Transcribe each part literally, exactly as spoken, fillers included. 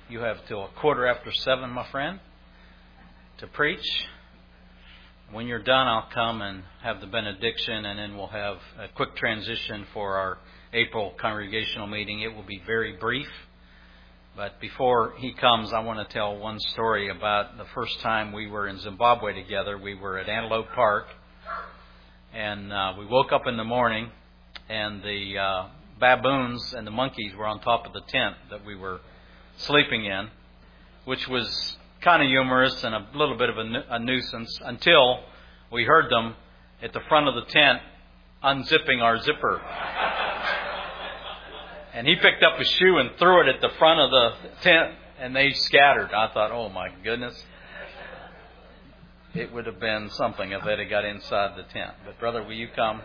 You have till a quarter after seven, my friend, to preach. When you're done, I'll come and have the benediction, and then we'll have a quick transition for our April congregational meeting. It will be very brief. But before he comes, I want to tell one story about the first time we were in Zimbabwe together. We were at Antelope Park, and uh, we woke up in the morning, and the uh, baboons and the monkeys were on top of the tent that we were sleeping in, which was kind of humorous and a little bit of a, nu- a nuisance until we heard them at the front of the tent unzipping our zipper. And he picked up a shoe and threw it at the front of the tent, and they scattered. I thought, oh my goodness. It would have been something if they'd have got inside the tent. But brother, will you come?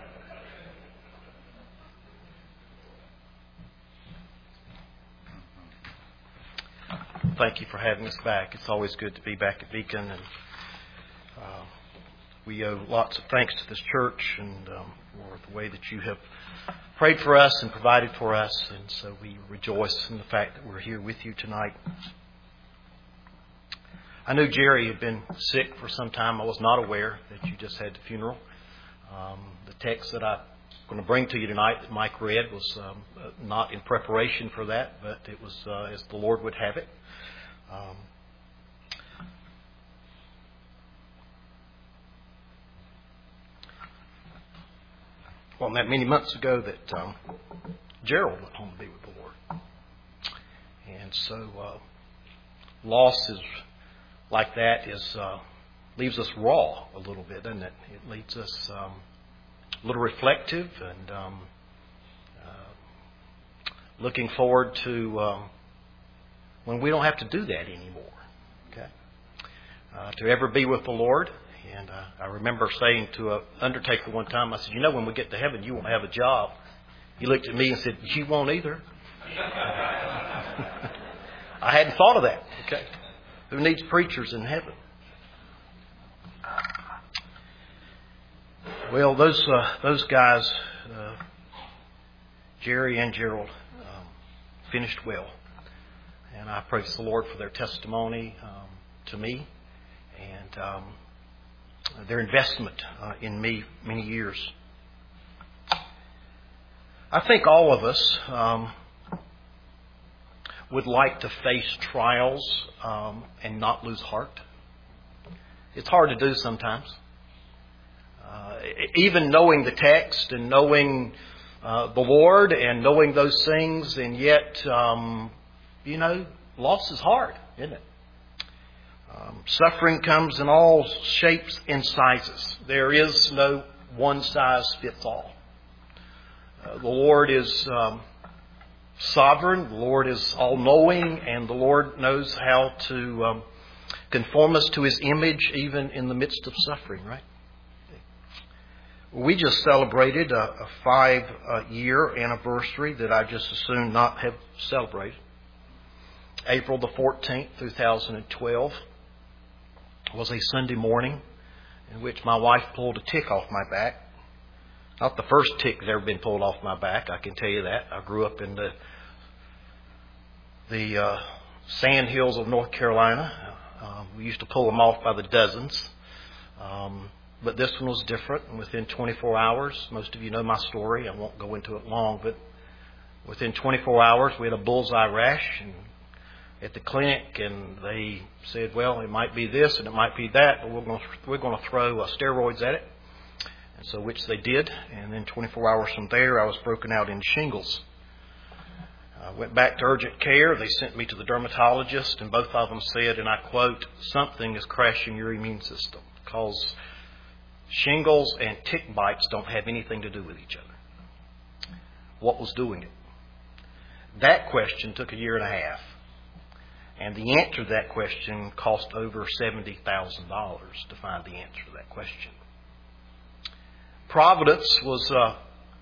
Thank you for having us back. It's always good to be back at Beacon, and uh, we owe lots of thanks to this church and um, for the way that you have prayed for us and provided for us, and so we rejoice in the fact that we're here with you tonight. I knew Jerry had been sick for some time. I was not aware that you just had the funeral. Um, the text that I'm going to bring to you tonight that Mike read was um, not in preparation for that, but it was uh, as the Lord would have it. Um, well, not many months ago that um, Gerald went home to be with the Lord. And so uh, loss is like that is uh, leaves us raw a little bit, doesn't it? It leaves us um, a little reflective and um, uh, looking forward to um, when we don't have to do that anymore. Okay, uh, to ever be with the Lord. And uh, I remember saying to an undertaker one time, I said, you know, when we get to heaven, you won't have a job. He looked at me and said, you won't either. I hadn't thought of that. Okay, who needs preachers in heaven? Well, those uh, those guys, uh, Jerry and Gerald, um, finished well. And I praise the Lord for their testimony um, to me and um, their investment uh, in me many years. I think all of us um, would like to face trials um, and not lose heart. It's hard to do sometimes. Uh, even knowing the text and knowing uh, the Lord and knowing those things, and yet, um, you know, loss is hard, isn't it? Um, suffering comes in all shapes and sizes. There is no one size fits all. Uh, the Lord is um, sovereign. The Lord is all-knowing, and the Lord knows how to um, conform us to His image even in the midst of suffering, right? We just celebrated a, a five-year anniversary that I just as soon not have celebrated. April the fourteenth, two thousand twelve was a Sunday morning in which my wife pulled a tick off my back. Not the first tick that's ever been pulled off my back, I can tell you that. I grew up in the the uh, sand hills of North Carolina. Uh, we used to pull them off by the dozens. Um, but this one was different. And within twenty-four hours, most of you know my story. I won't go into it long, but within twenty-four hours, we had a bullseye rash and at the clinic, and they said, well, it might be this and it might be that, but we're going to, we're going to throw uh, steroids at it. And so, which they did. And then twenty-four hours from there, I was broken out in shingles. I went back to urgent care. They sent me to the dermatologist, and both of them said, and I quote, something is crashing your immune system, because shingles and tick bites don't have anything to do with each other. What was doing it? That question took a year and a half. And the answer to that question cost over seventy thousand dollars to find the answer to that question. Providence was, uh,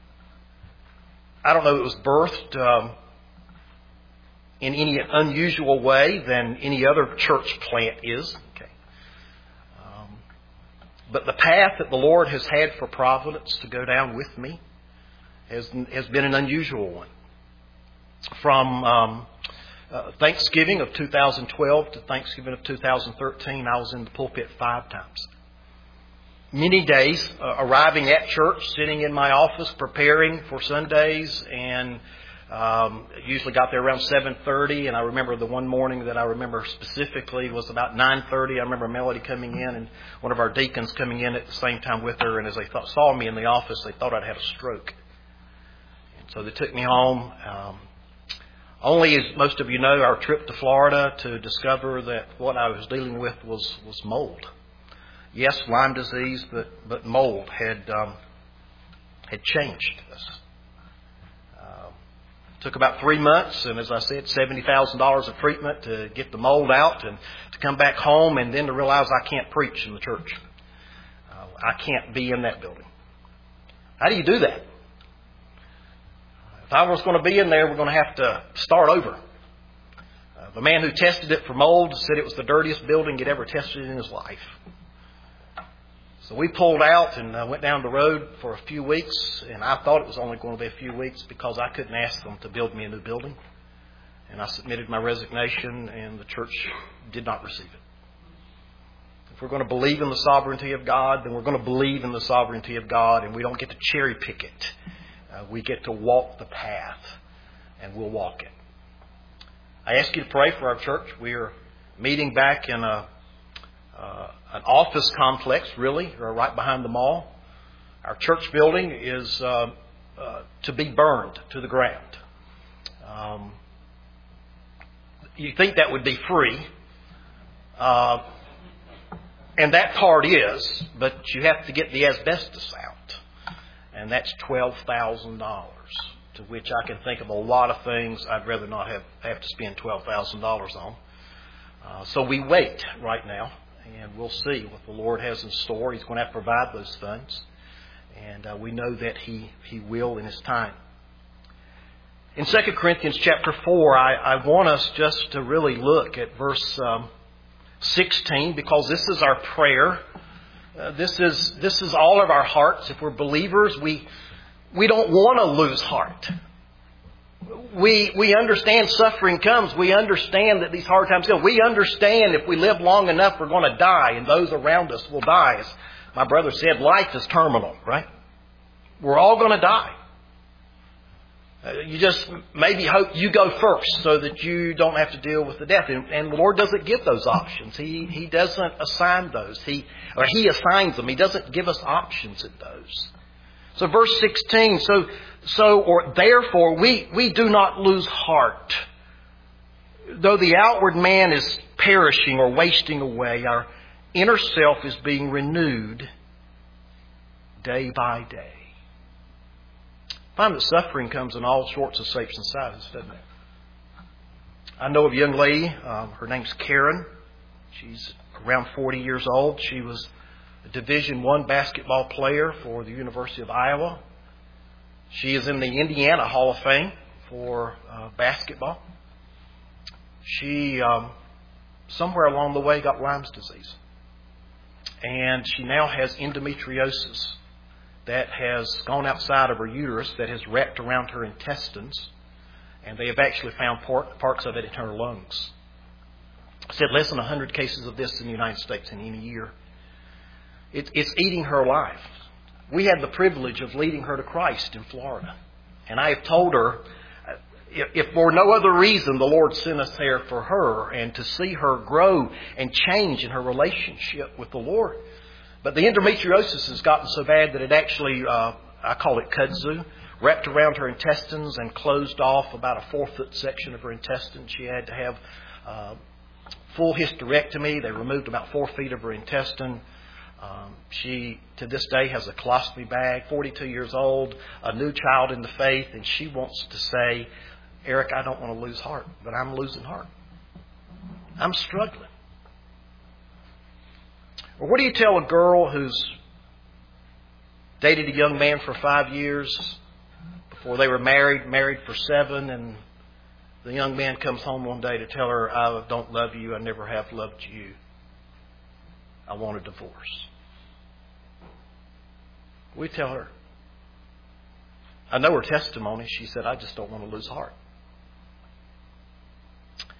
I don't know, it was birthed um, in any unusual way than any other church plant is. Okay. Um, but the path that the Lord has had for Providence to go down with me has, has been an unusual one. From... Um, uh, Thanksgiving of two thousand twelve to Thanksgiving of two thousand thirteen, I was in the pulpit five times. Many days uh, arriving at church, sitting in my office, preparing for Sundays, and um, usually got there around seven thirty. And I remember the one morning that I remember specifically was about nine thirty. I remember Melody coming in and one of our deacons coming in at the same time with her. And as they thought, saw me in the office, they thought I'd had a stroke. And so they took me home. Um, only, as most of you know, our trip to Florida to discover that what I was dealing with was, was mold. Yes, Lyme disease, but, but mold had um, had changed us. Uh, took about three months, and as I said, seventy thousand dollars of treatment to get the mold out and to come back home, and then to realize I can't preach in the church. Uh, I can't be in that building. How do you do that? If I was going to be in there, we're going to have to start over. Uh, the man who tested it for mold said it was the dirtiest building he'd ever tested in his life. So we pulled out and uh, went down the road for a few weeks, and I thought it was only going to be a few weeks because I couldn't ask them to build me a new building. And I submitted my resignation, and the church did not receive it. If we're going to believe in the sovereignty of God, then we're going to believe in the sovereignty of God, and we don't get to cherry pick it. Uh, we get to walk the path, and we'll walk it. I ask you to pray for our church. We are meeting back in a Uh, an office complex, really, right behind the mall. Our church building is uh, uh, to be burned to the ground. Um, you think that would be free, uh, and that part is, but you have to get the asbestos out, and that's twelve thousand dollars, to which I can think of a lot of things I'd rather not have, have to spend twelve thousand dollars on. Uh, so we wait right now. And we'll see what the Lord has in store. He's going to have to provide those funds. And uh, we know that He He will in His time. In Second Corinthians chapter four, I, I want us just to really look at verse um, sixteen, because this is our prayer. Uh, this is this is all of our hearts. If we're believers, we we don't want to lose heart. We we understand suffering comes. We understand that these hard times come. We understand if we live long enough, we're going to die, and those around us will die. As my brother said, life is terminal, right? We're all going to die. Uh, you just maybe hope you go first so that you don't have to deal with the death. And, and the Lord doesn't give those options. He He doesn't assign those. He or He assigns them. He doesn't give us options at those. So verse sixteen, so so or therefore we, we do not lose heart. Though the outward man is perishing or wasting away, our inner self is being renewed day by day. I find that suffering comes in all sorts of shapes and sizes, doesn't it? I know of a young lady, um, her name's Karen. She's around forty years old. She was a Division One basketball player for the University of Iowa. She is in the Indiana Hall of Fame for uh, basketball. She, um, somewhere along the way, got Lyme's disease. And she now has endometriosis that has gone outside of her uterus, that has wrapped around her intestines. And they have actually found part, parts of it in her lungs. I said less than one hundred cases of this in the United States in any year. It, it's eating her life. We had the privilege of leading her to Christ in Florida. And I have told her, if, if for no other reason, the Lord sent us there for her and to see her grow and change in her relationship with the Lord. But the endometriosis has gotten so bad that it actually, uh, I call it kudzu, wrapped around her intestines and closed off about a four-foot section of her intestine. She had to have uh, full hysterectomy. They removed about four feet of her intestine. Um, she, to this day, has a colostomy bag, forty-two years old, a new child in the faith, and she wants to say, Eric, I don't want to lose heart, but I'm losing heart. I'm struggling. Or what do you tell a girl who's dated a young man for five years before they were married, married for seven, and the young man comes home one day to tell her, I don't love you, I never have loved you. I want a divorce. We tell her. I know her testimony. She said, I just don't want to lose heart.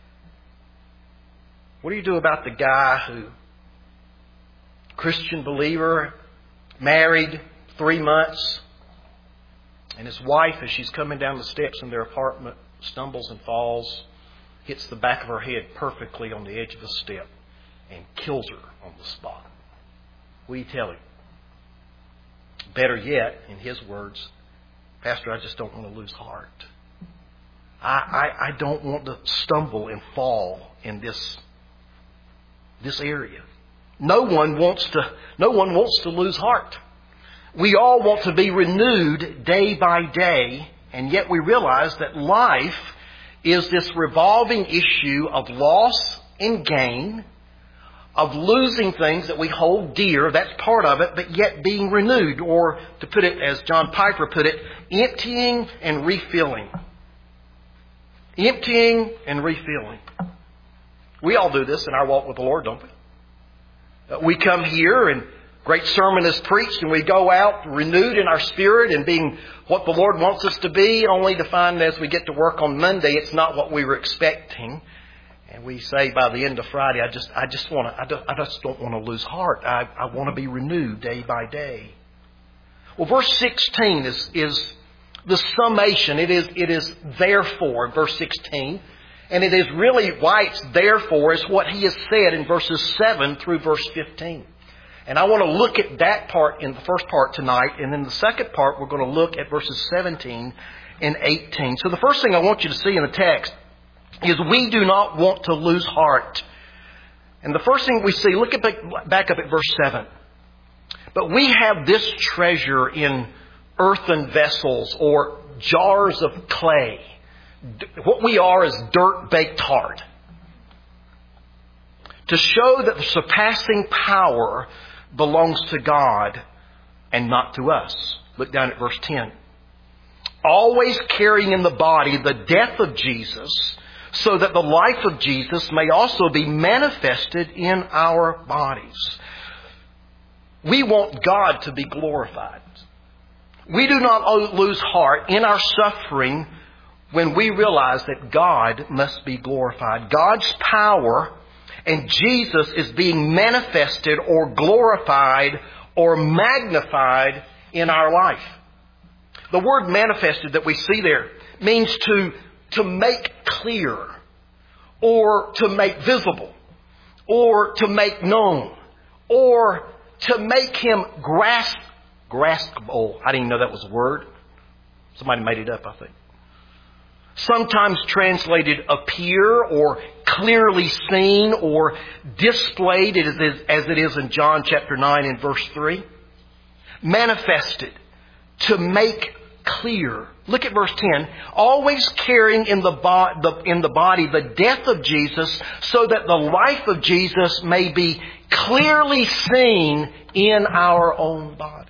What do you do about the guy who, Christian believer, married three months, and his wife, as she's coming down the steps in their apartment, stumbles and falls, hits the back of her head perfectly on the edge of the step, and kills her on the spot? What do you tell him? Better yet, in his words, Pastor, I just don't want to lose heart. I, I, I don't want to stumble and fall in this, this area. No one wants to, no one wants to lose heart. We all want to be renewed day by day, and yet we realize that life is this revolving issue of loss and gain, of losing things that we hold dear, that's part of it, but yet being renewed, or to put it as John Piper put it, emptying and refilling. Emptying and refilling. We all do this in our walk with the Lord, don't we? We come here and great sermon is preached and we go out renewed in our spirit and being what the Lord wants us to be, only to find as we get to work on Monday, it's not what we were expecting. And we say by the end of Friday, I just, I just want to, I, don't, I just don't want to lose heart. I, I want to be renewed day by day. Well, verse sixteen is, is the summation. It is, it is therefore, verse sixteen. And it is really why it's therefore is what he has said in verses seven through verse fifteen. And I want to look at that part in the first part tonight. And in the second part, we're going to look at verses seventeen and eighteen. So the first thing I want you to see in the text is we do not want to lose heart. And the first thing we see, look at back up at verse seven. But we have this treasure in earthen vessels or jars of clay. What we are is dirt baked hard. To show that the surpassing power belongs to God and not to us. Look down at verse ten. Always carrying in the body the death of Jesus, so that the life of Jesus may also be manifested in our bodies. We want God to be glorified. We do not lose heart in our suffering when we realize that God must be glorified. God's power and Jesus is being manifested or glorified or magnified in our life. The word manifested that we see there means to to make clear, or to make visible, or to make known, or to make him grasp, graspable. I didn't even know that was a word. Somebody made it up, I think. Sometimes translated appear, or clearly seen, or displayed as it is in John chapter nine and verse three. Manifested, to make clear. Look at verse ten. Always carrying in the, bo- the, in the body the death of Jesus, so that the life of Jesus may be clearly seen in our own bodies.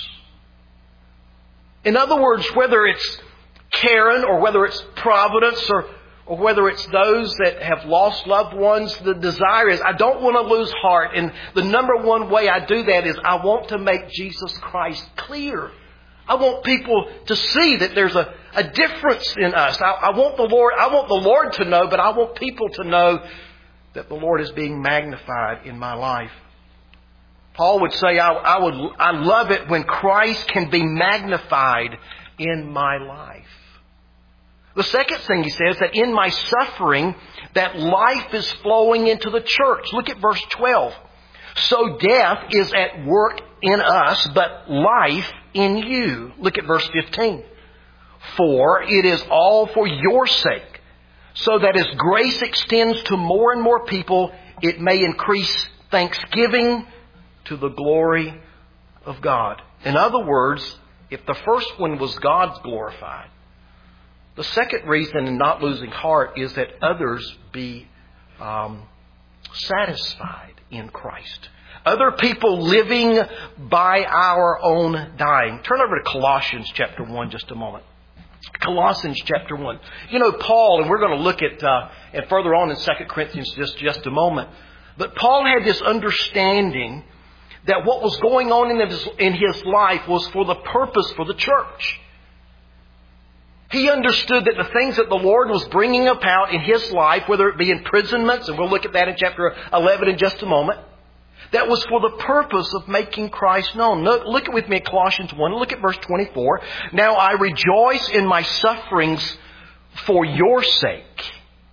In other words, whether it's Karen or whether it's Providence or, or whether it's those that have lost loved ones, the desire is I don't want to lose heart. And the number one way I do that is I want to make Jesus Christ clear. I want people to see that there's a, a difference in us. I, I want the Lord, I want the Lord to know, but I want people to know that the Lord is being magnified in my life. Paul would say, I, I would, I love it when Christ can be magnified in my life. The second thing he says, that in my suffering, that life is flowing into the church. Look at verse twelve. So death is at work in us, but life in you. Look at verse fifteen. For it is all for your sake, so that as grace extends to more and more people, it may increase thanksgiving to the glory of God. In other words, if the first one was God's glorified, the second reason in not losing heart is that others be um, satisfied in Christ. Other people living by our own dying. Turn over to Colossians chapter one just a moment. Colossians chapter one. You know, Paul, and we're going to look at, uh, and further on in Second Corinthians just, just a moment. But Paul had this understanding that what was going on in his, in his life was for the purpose for the church. He understood that the things that the Lord was bringing about in his life, whether it be imprisonments, and we'll look at that in chapter eleven in just a moment, that was for the purpose of making Christ known. Look with me at Colossians one. Look at verse twenty-four. Now I rejoice in my sufferings for your sake.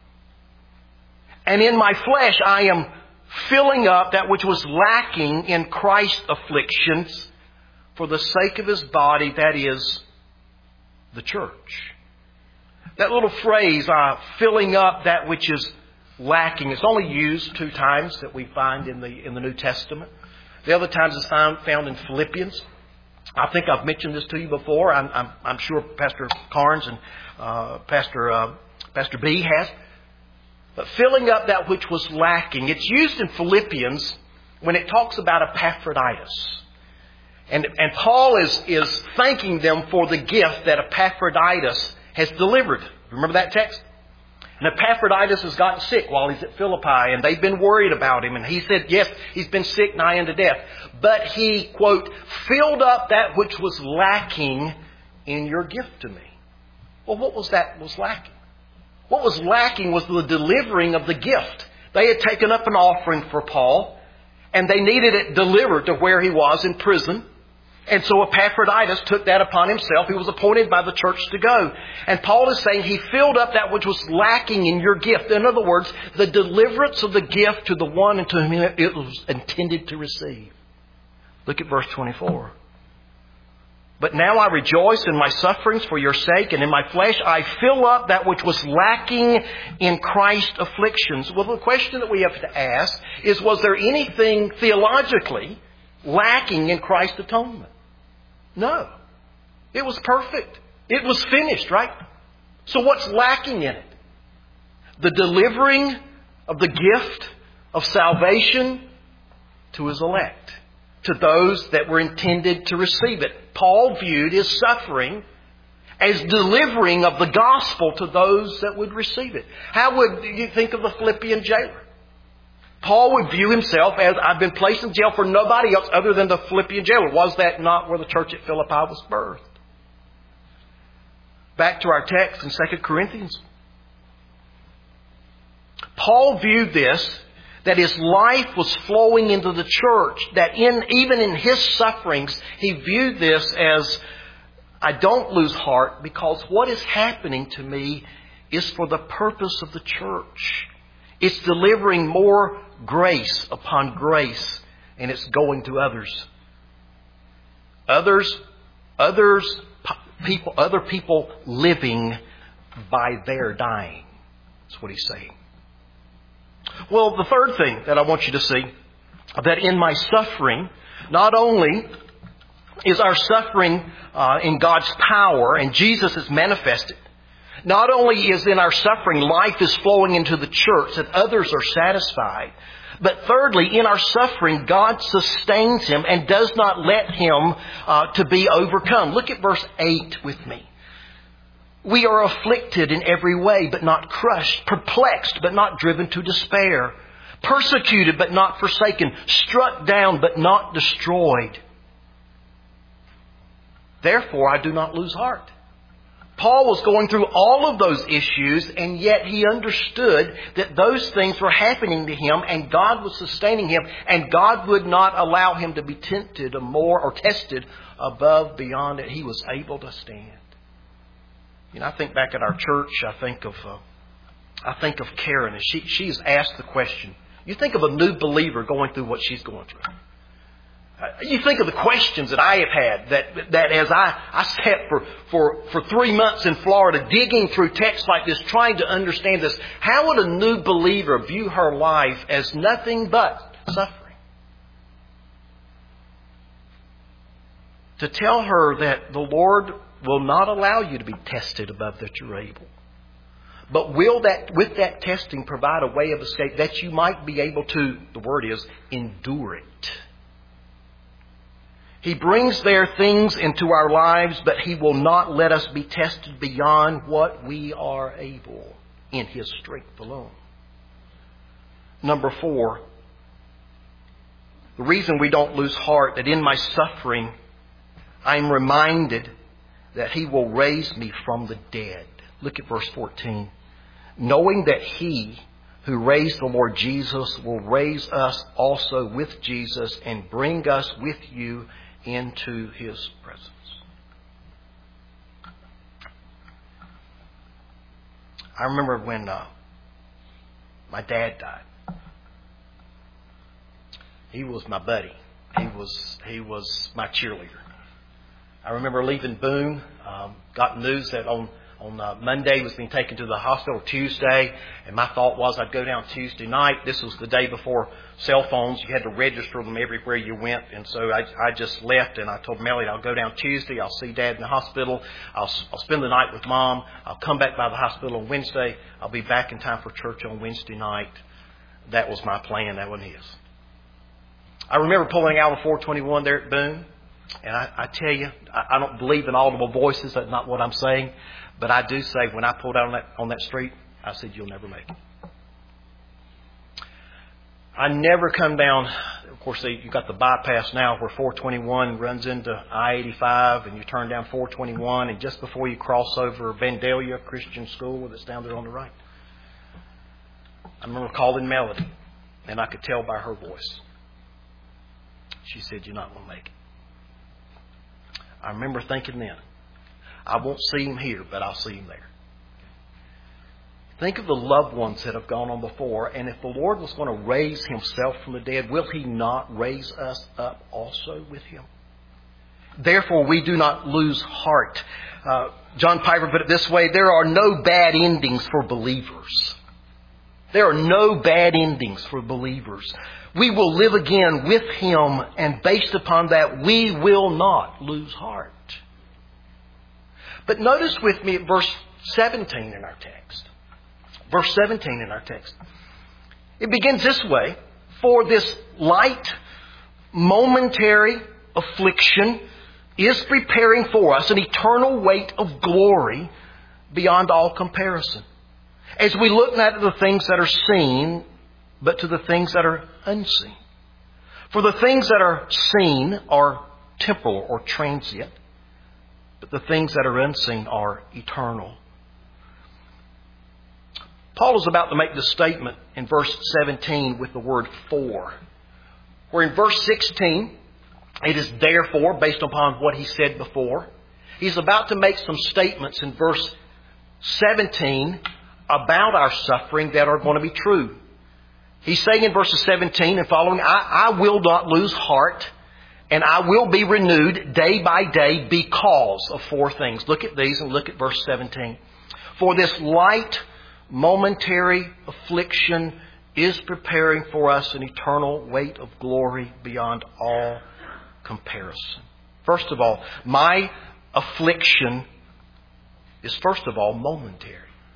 And in my flesh I am filling up that which was lacking in Christ's afflictions for the sake of his body, that is, the church. That little phrase, uh, filling up that which is lacking, it's only used two times that we find in the in the New Testament. The other times it's found, found in Philippians. I think I've mentioned this to you before. I'm, I'm, I'm sure Pastor Carnes and uh, Pastor uh, Pastor B has. But filling up that which was lacking. It's used in Philippians when it talks about Epaphroditus. And, and Paul is, is thanking them for the gift that Epaphroditus has delivered. Remember that text? And Epaphroditus has gotten sick while he's at Philippi, and they've been worried about him. And he said, yes, he's been sick nigh unto death. But he, quote, filled up that which was lacking in your gift to me. Well, what was that was lacking? What was lacking was the delivering of the gift. They had taken up an offering for Paul, and they needed it delivered to where he was in prison. And so Epaphroditus took that upon himself. He was appointed by the church to go. And Paul is saying he filled up that which was lacking in your gift. In other words, the deliverance of the gift to the one and to whom it was intended to receive. Look at verse twenty-four. But now I rejoice in my sufferings for your sake, and in my flesh I fill up that which was lacking in Christ's afflictions. Well, the question that we have to ask is, was there anything theologically lacking in Christ's atonement? No. It was perfect. It was finished, right? So what's lacking in it? The delivering of the gift of salvation to his elect, to those that were intended to receive it. Paul viewed his suffering as delivering of the gospel to those that would receive it. How would you think of the Philippian jailer? Paul would view himself as, I've been placed in jail for nobody else other than the Philippian jailer. Was that not where the church at Philippi was birthed? Back to our text in Second Corinthians. Paul viewed this, that his life was flowing into the church, that in even in his sufferings, he viewed this as, I don't lose heart because what is happening to me is for the purpose of the church. It's delivering more grace upon grace, and it's going to others. Others, others, people, other people living by their dying. That's what he's saying. Well, the third thing that I want you to see, that in my suffering, not only is our suffering uh, in God's power, and Jesus is manifested, not only is in our suffering life is flowing into the church, that others are satisfied, but thirdly, in our suffering, God sustains him and does not let him uh, to be overcome. Look at verse eight with me. We are afflicted in every way, but not crushed, perplexed, but not driven to despair, persecuted, but not forsaken, struck down, but not destroyed. Therefore, I do not lose heart. Paul was going through all of those issues, and yet he understood that those things were happening to him, and God was sustaining him, and God would not allow him to be tempted more or tested above beyond it. He was able to stand. You know, I think back at our church, I think of uh, I think of Karen, and she she's asked the question. You think of a new believer going through what she's going through. You think of the questions that I have had, that that as I, I sat for, for, for three months in Florida digging through texts like this, trying to understand this. How would a new believer view her life as nothing but suffering? To tell her that the Lord will not allow you to be tested above that you're able. But will that, with that testing, provide a way of escape that you might be able to, the word is, endure it. He brings there things into our lives, but He will not let us be tested beyond what we are able in His strength alone. Number four, the reason we don't lose heart, that in my suffering, I'm reminded that He will raise me from the dead. Look at verse fourteen. Knowing that He who raised the Lord Jesus will raise us also with Jesus and bring us with you into His presence. I remember when uh, my dad died. He was my buddy. He was he was my cheerleader. I remember leaving Boone. Um, got news that on on uh, Monday he was being taken to the hospital Tuesday, and my thought was I'd go down Tuesday night. This was the day before cell phones. You had to register them everywhere you went, and so I, I just left and I told Melly I'll go down Tuesday. I'll see Dad in the hospital. I'll, I'll spend the night with Mom. I'll come back by the hospital on Wednesday. I'll be back in time for church on Wednesday night. That was my plan. That wasn't his. I remember pulling out a four twenty-one there at Boone. And I, I tell you, I, I don't believe in audible voices. That's not what I'm saying. But I do say when I pulled out on that, on that street, I said, you'll never make it. I never come down. Of course, you've got the bypass now where four twenty-one runs into I eighty-five and you turn down four twenty-one. And just before you cross over Vandalia Christian School that's down there on the right. I remember calling Melody and I could tell by her voice. She said, you're not going to make it. I remember thinking then, I won't see him here, but I'll see him there. Think of the loved ones that have gone on before, and if the Lord was going to raise Himself from the dead, will He not raise us up also with Him? Therefore, we do not lose heart. Uh, John Piper put it this way, there are no bad endings for believers. There are no bad endings for believers. We will live again with Him, and based upon that, we will not lose heart. But notice with me at verse seventeen in our text. Verse seventeen in our text. It begins this way. For this light, momentary affliction is preparing for us an eternal weight of glory beyond all comparison. As we look not at the things that are seen, but to the things that are unseen. For the things that are seen are temporal or transient, but the things that are unseen are eternal. Paul is about to make this statement in verse seventeen with the word for. Where in verse sixteen, it is therefore, based upon what he said before. He's about to make some statements in verse seventeen about our suffering that are going to be true. He's saying in verses seventeen and following, I, I will not lose heart, and I will be renewed day by day because of four things. Look at these and look at verse seventeen. For this light, momentary affliction is preparing for us an eternal weight of glory beyond all comparison. First of all, my affliction is first of all momentary.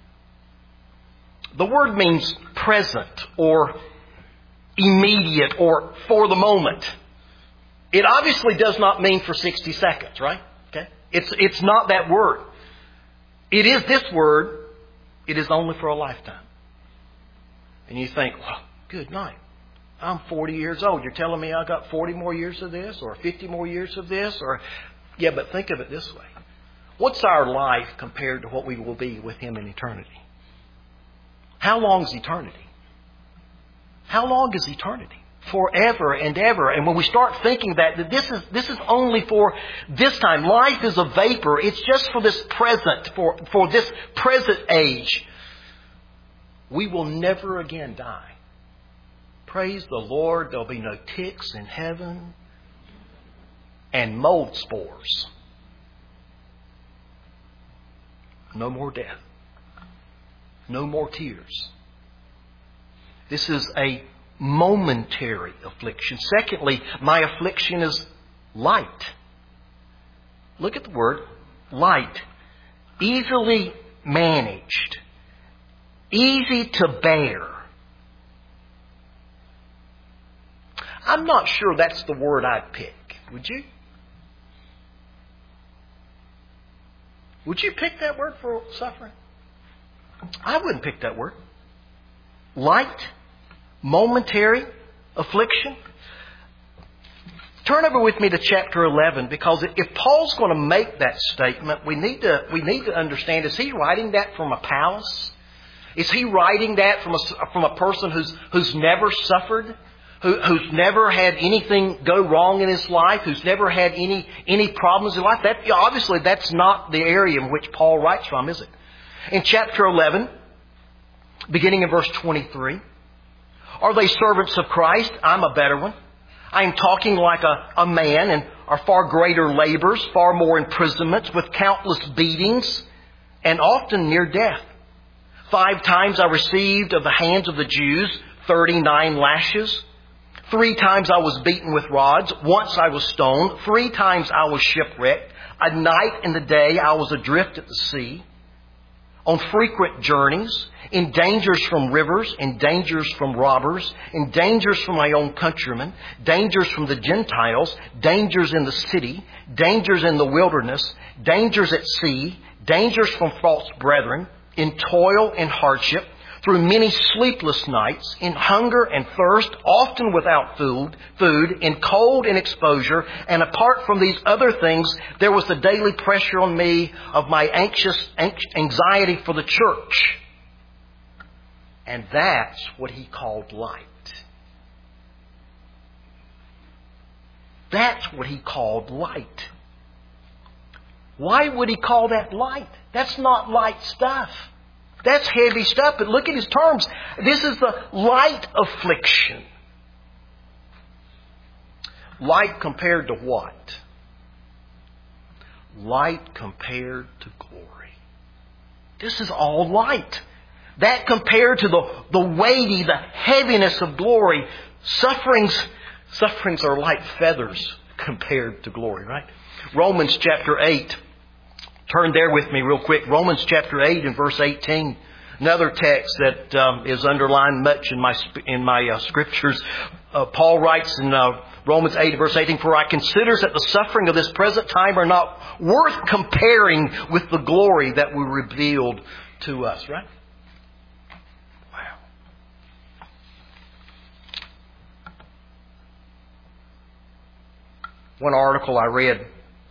The word means present or immediate or for the moment. It obviously does not mean for sixty seconds, right? Okay. It's, it's not that word. It is this word. It is only for a lifetime. And you think, well, good night. I'm forty years old. You're telling me I got forty more years of this or fifty more years of this? Or yeah, but think of it this way. What's our life compared to what we will be with Him in eternity? How long is eternity? How long is eternity? Forever and ever. And when we start thinking that, that this is this is only for this time. Life is a vapor. It's just for this present, for, for this present age. We will never again die. Praise the Lord. There'll be no ticks in heaven and mold spores. No more death. No more tears. This is a momentary affliction. Secondly, my affliction is light. Look at the word light. Easily managed. Easy to bear. I'm not sure that's the word I'd pick. Would you? Would you pick that word for suffering? I wouldn't pick that word. Light, momentary affliction. Turn over with me to chapter eleven, because if Paul's going to make that statement, we need to we need to understand, is he writing that from a palace? Is he writing that from a, from a person who's who's never suffered, who, who's never had anything go wrong in his life, who's never had any any problems in life? That obviously that's not the area in which Paul writes from, is it? In chapter eleven, beginning in verse twenty-three, are they servants of Christ? I'm a better one. I am talking like a, a man, and are far greater labors, far more imprisonments, with countless beatings, and often near death. Five times I received of the hands of the Jews thirty-nine lashes. Three times I was beaten with rods. Once I was stoned. Three times I was shipwrecked. A night and a day I was adrift at the sea. On frequent journeys, in dangers from rivers, in dangers from robbers, in dangers from my own countrymen, dangers from the Gentiles, dangers in the city, dangers in the wilderness, dangers at sea, dangers from false brethren, in toil and hardship, through many sleepless nights, in hunger and thirst, often without food, food, in cold and exposure. And apart from these other things, there was the daily pressure on me of my anxious anxiety for the church. And that's what he called light. That's what he called light. Why would he call that light? That's not light stuff. That's heavy stuff. But look at his terms. This is the light affliction. Light compared to what? Light compared to glory. This is all light. That compared to the, the weighty, the heaviness of glory. Sufferings, sufferings are like feathers compared to glory, right? Romans chapter eight. Turn there with me real quick. Romans chapter eight and verse eighteen. Another text that um, is underlined much in my in my uh, scriptures. Uh, Paul writes in uh, Romans eight verse eighteen, "For I consider that the suffering of this present time are not worth comparing with the glory that will be revealed to us." Right? Wow. One article I read,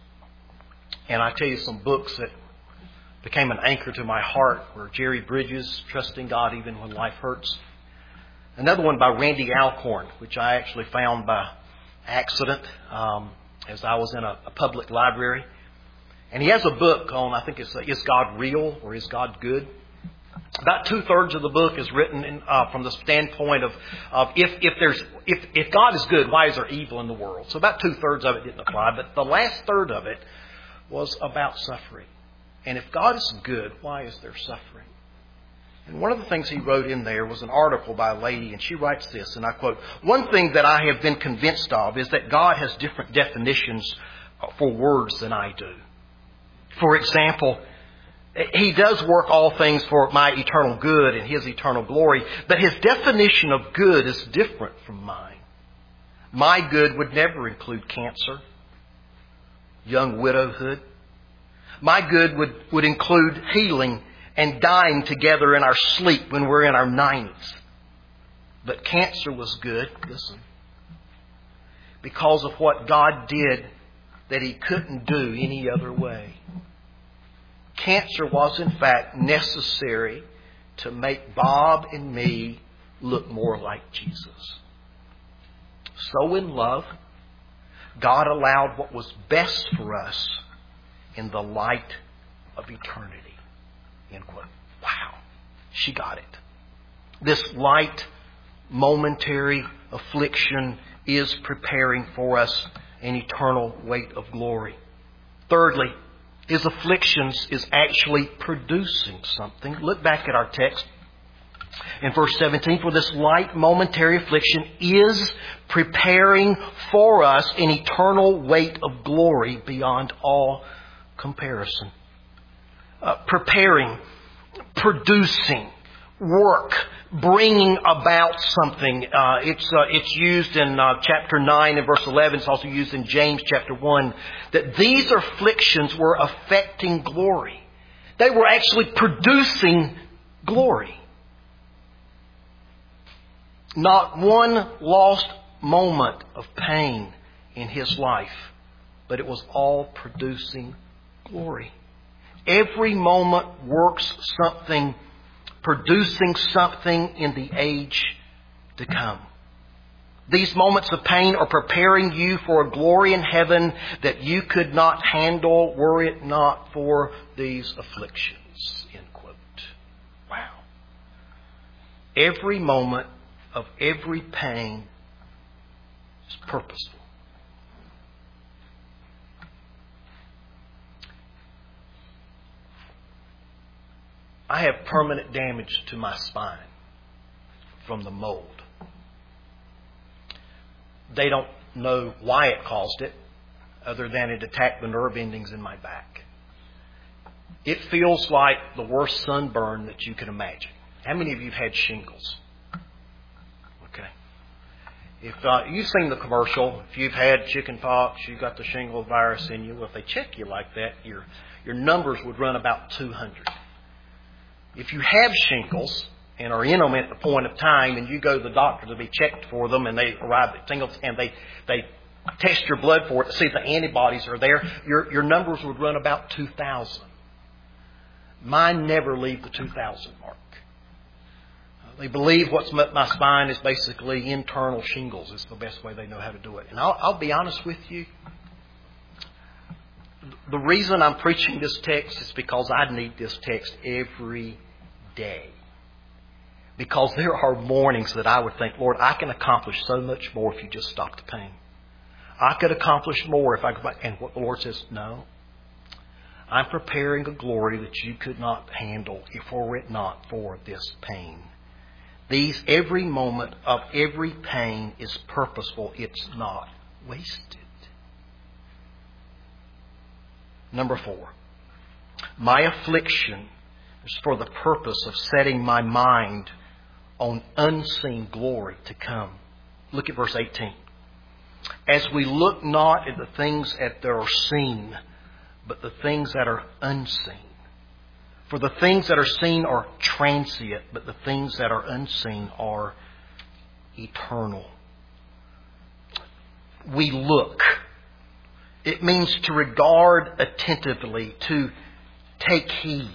and I tell you some books that became an anchor to my heart, were Jerry Bridges, Trusting God Even When Life Hurts. Another one by Randy Alcorn, which I actually found by accident um, as I was in a, a public library. And he has a book on, I think it's uh, Is God Real or Is God Good? About two-thirds of the book is written in, uh, from the standpoint of, of if, if there's if, if God is good, why is there evil in the world? So about two-thirds of it didn't apply, but the last third of it was about suffering. And if God is good, why is there suffering? And one of the things he wrote in there was an article by a lady, and she writes this, and I quote, "One thing that I have been convinced of is that God has different definitions for words than I do. For example, He does work all things for my eternal good and His eternal glory, but His definition of good is different from mine. My good would never include cancer, young widowhood. My good would, would include healing and dying together in our sleep when we're in our nineties. But cancer was good, listen, because of what God did that He couldn't do any other way. Cancer was in fact necessary to make Bob and me look more like Jesus. So in love, God allowed what was best for us in the light of eternity." End quote. Wow. She got it. This light, momentary affliction is preparing for us an eternal weight of glory. Thirdly, His afflictions is actually producing something. Look back at our text in verse seventeen. "For this light momentary affliction is preparing for us an eternal weight of glory beyond all comparison." Uh, preparing, producing, work, bringing about something. Uh, it's uh, it's used in uh, chapter nine and verse eleven. It's also used in James chapter one. That these afflictions were affecting glory. They were actually producing glory. Not one lost moment of pain in His life, but it was all producing glory. Every moment works something, producing something in the age to come. These moments of pain are preparing you for a glory in heaven that you could not handle were it not for these afflictions. End quote. Wow. Every moment of every pain is purposeful. I have permanent damage to my spine from the mold. They don't know why it caused it, other than it attacked the nerve endings in my back. It feels like the worst sunburn that you can imagine. How many of you have had shingles? Okay. If uh, you've seen the commercial, if you've had chicken pox, you've got the shingle virus in you, well, if they check you like that, your your numbers would run about two hundred. If you have shingles and are in them at the point of time, and you go to the doctor to be checked for them, and they arrive at shingles, and they they test your blood for it to see if the antibodies are there, your your numbers would run about two thousand. Mine never leave the two thousand mark. They believe what's met my spine is basically internal shingles. It's the best way they know how to do it. And I'll, I'll be honest with you. The reason I'm preaching this text is because I need this text every day. Because there are mornings that I would think, Lord, I can accomplish so much more if you just stop the pain. I could accomplish more if I could. And what the Lord says, no. I'm preparing a glory that you could not handle if were it not for this pain. These, every moment of every pain is purposeful. It's not wasted. Number four. My affliction is for the purpose of setting my mind on unseen glory to come. Look at verse eighteen. As we look not at the things that are seen, but the things that are unseen. For the things that are seen are transient, but the things that are unseen are eternal. We look. It means to regard attentively, to take heed.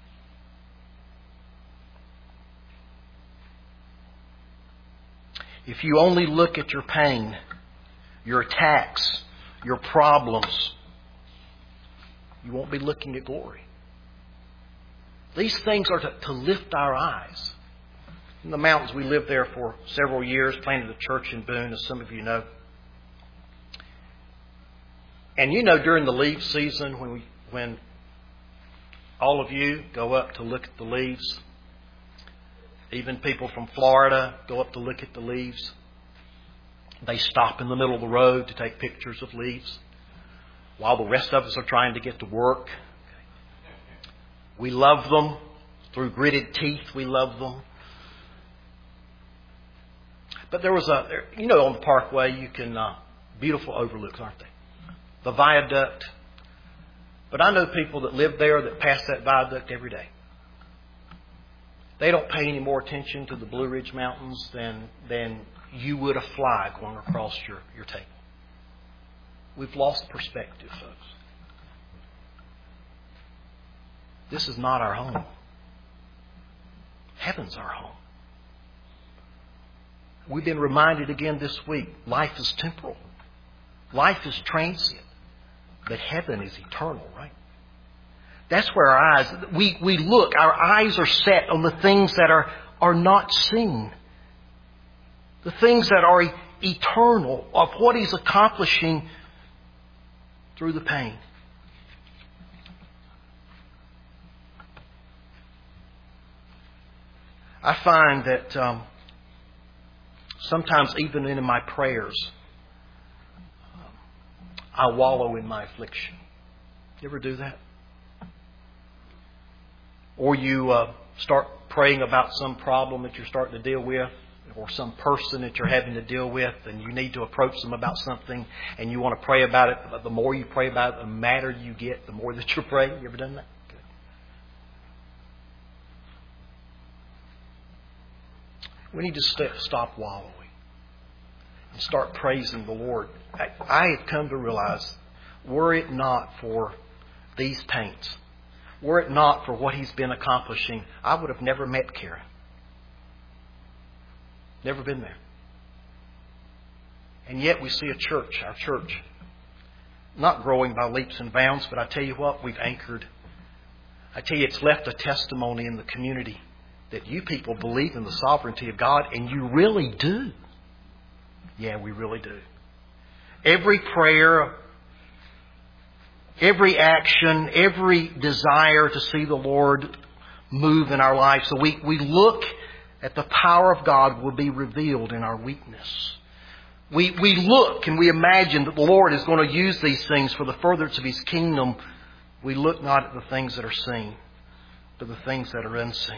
If you only look at your pain, your attacks, your problems, you won't be looking at glory. These things are to, to lift our eyes. In the mountains, we lived there for several years, planted a church in Boone, as some of you know. And you know, during the leaf season, when we, when all of you go up to look at the leaves, even people from Florida go up to look at the leaves, they stop in the middle of the road to take pictures of leaves while the rest of us are trying to get to work. We love them. Through gritted teeth, we love them. But there was a, you know, on the Parkway, you can, uh, beautiful overlooks, aren't they? The viaduct. But I know people that live there that pass that viaduct every day. They don't pay any more attention to the Blue Ridge Mountains than, than you would a fly going across your, your table. We've lost perspective, folks. This is not our home. Heaven's our home. We've been reminded again this week, life is temporal. Life is transient. But heaven is eternal, right? That's where our eyes, we, we look, our eyes are set on the things that are, are not seen. The things that are eternal, of what He's accomplishing through the pain. I find that um, sometimes even in my prayers, I wallow in my affliction. You ever do that? Or you uh, start praying about some problem that you're starting to deal with, or some person that you're having to deal with, and you need to approach them about something, and you want to pray about it. But the more you pray about it, the madder you get, the more that you're praying. You ever done that? Okay. We need to st- stop wallowing. and start praising the Lord. I, I have come to realize, were it not for these pains, were it not for what He's been accomplishing, I would have never met Karen. Never been there. And yet we see a church, our church, not growing by leaps and bounds, but I tell you what, we've anchored. I tell you, it's left a testimony in the community that you people believe in the sovereignty of God, and you really do. Yeah, we really do. Every prayer, every action, every desire to see the Lord move in our lives. So we, we look at the power of God will be revealed in our weakness. We, we look and we imagine that the Lord is going to use these things for the furtherance of His kingdom. We look not at the things that are seen, but the things that are unseen.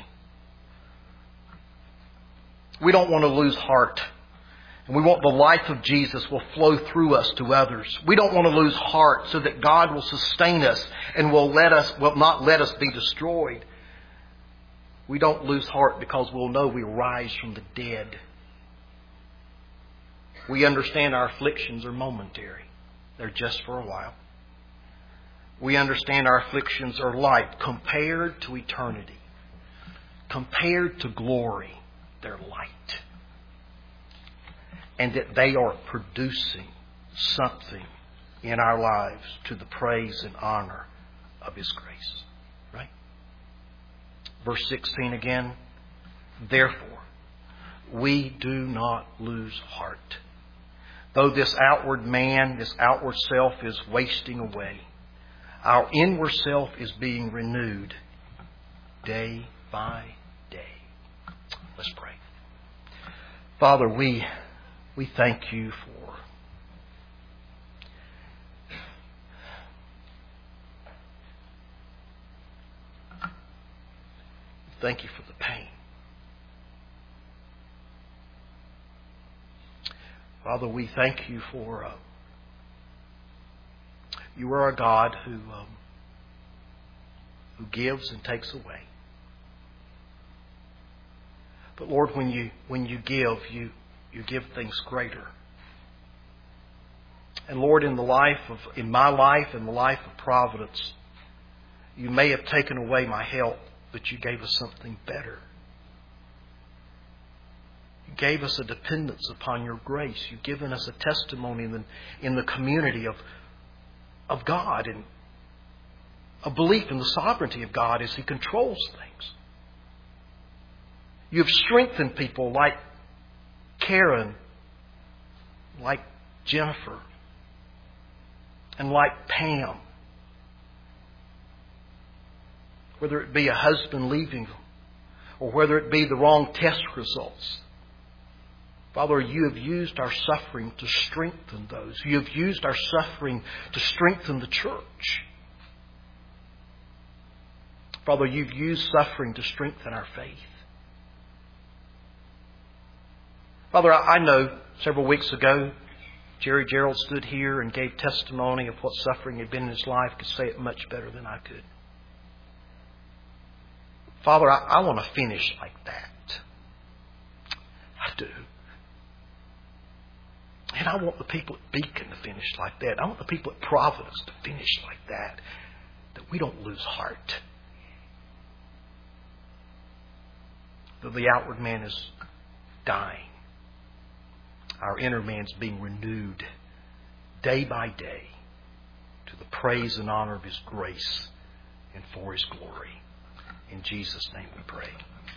We don't want to lose heart. And we want the life of Jesus will flow through us to others. We don't want to lose heart so that God will sustain us and will let us, will not let us be destroyed. We don't lose heart because we'll know we rise from the dead. We understand our afflictions are momentary. They're just for a while. We understand our afflictions are light compared to eternity. Compared to glory, they're light. And that they are producing something in our lives to the praise and honor of His grace. Right? Verse sixteen again. Therefore, we do not lose heart. Though this outward man, this outward self is wasting away, our inward self is being renewed day by day. Let's pray. Father, we we thank You for thank You for the pain. Father, we thank You for uh, You are a God who um, who gives and takes away. But Lord, when you when you give, you you give things greater. And Lord, in the life of in my life and the life of Providence, You may have taken away my health, but You gave us something better. You gave us a dependence upon Your grace. You've given us a testimony in the, in the community of, of God and a belief in the sovereignty of God as He controls things. You've strengthened people like Karen, like Jennifer, and like Pam. Whether it be a husband leaving them, or whether it be the wrong test results. Father, You have used our suffering to strengthen those. You have used our suffering to strengthen the church. Father, You've used suffering to strengthen our faith. Father, I know several weeks ago, Jerry Gerald stood here and gave testimony of what suffering had been in his life. Could say it much better than I could. Father, I, I want to finish like that. I do. And I want the people at Beacon to finish like that. I want the people at Providence to finish like that. That we don't lose heart. That the outward man is dying. Our inner man's being renewed day by day to the praise and honor of His grace and for His glory. In Jesus' name we pray.